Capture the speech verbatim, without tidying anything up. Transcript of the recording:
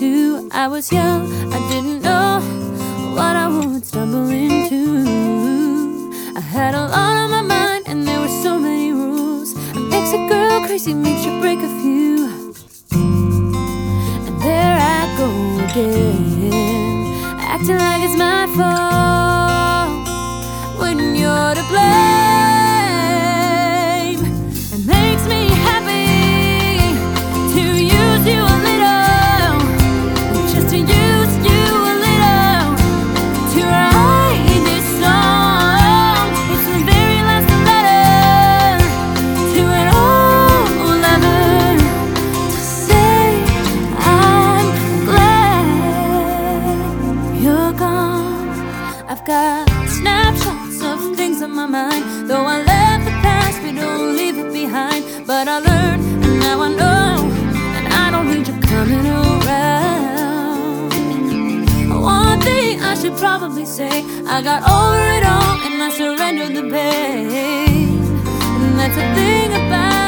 too. I was young, I didn't know what I would stumble into. I had a lot on my mind and there were so many rules. It makes a girl crazy, makes you break a few. And there I go again, acting like it's my fault when you're to blame. It makes me happy to use you a little, just to use you a little, to write this song. It's the very last letter to an old lover, to say I'm glad you're gone. I've got snapshots of things on my mind, though I left the past, we don't leave it behind. But I learned, and now I know, and I don't need you coming around. One thing I should probably say, I got over it all and I surrendered the pain. And that's the thing about